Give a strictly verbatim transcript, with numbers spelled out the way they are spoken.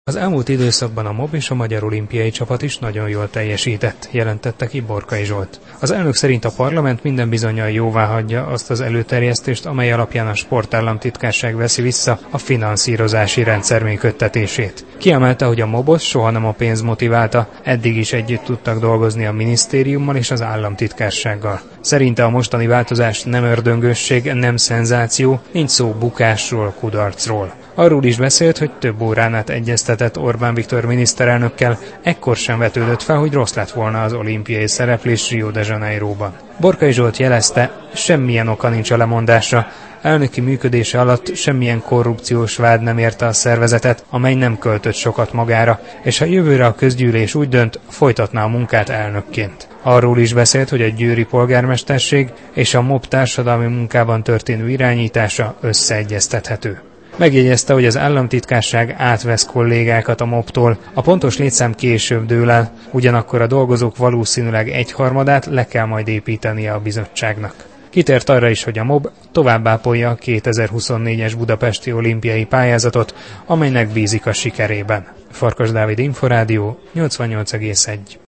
Az elmúlt időszakban a MOB és a Magyar Olimpiai Csapat is nagyon jól teljesített, jelentette ki Borkai Zsolt. Az elnök szerint a parlament minden bizonnyal jóváhagyja azt az előterjesztést, amely alapján a Sportállamtitkárság veszi vissza a finanszírozási rendszer működtetését. Kiemelte, hogy a MOB-ot soha nem a pénz motiválta, eddig is együtt tudtak dolgozni a minisztériummal és az államtitkársággal. Szerinte a mostani változás nem ördöngösség, nem szenzáció, nincs szó bukásról, kudarcról. Arról is beszélt, hogy több órán át egyeztetett Orbán Viktor miniszterelnökkel, ekkor sem vetődött fel, hogy rossz lett volna az olimpiai szereplés Rio de Janeiróban. Borkai Zsolt jelezte, semmilyen oka nincs a lemondásra, elnöki működése alatt semmilyen korrupciós vád nem érte a szervezetet, amely nem költött sokat magára, és ha jövőre a közgyűlés úgy dönt, folytatná a munkát elnökként. Arról is beszélt, hogy a győri polgármesterség és a MOB társadalmi munkában történő irányítása összeegyeztethető. Megjegyezte, hogy az államtitkárság átvesz kollégákat a MOB-tól, a pontos létszám később dől el, ugyanakkor a dolgozók valószínűleg egyharmadát le kell majd építenie a bizottságnak. Kitért arra is, hogy a MOB tovább ápolja a kétezer-huszonnégyes budapesti olimpiai pályázatot, amelynek bízik a sikerében. Farkas Dávid, Inforádió, nyolcvannyolc egész egy.